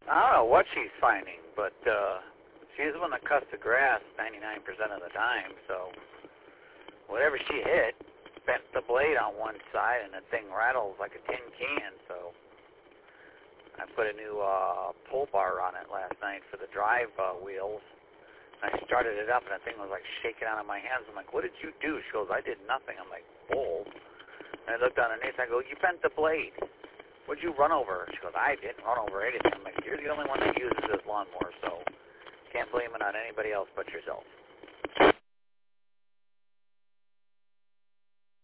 I don't know what she's finding, but she's the one that cuts the grass 99% of the time, so whatever she hit bent the blade on one side, and the thing rattles like a tin can, so I put a new pull bar on it last night for the drive wheels. I started it up, and the thing was like shaking out of my hands. I'm like, what did you do? She goes, I did nothing. I'm like, bull. And I looked underneath, and I go, you bent the blade. What'd you run over? She goes, I didn't run over anything. I'm like, you're the only one that uses this lawnmower, so can't blame it on anybody else but yourself.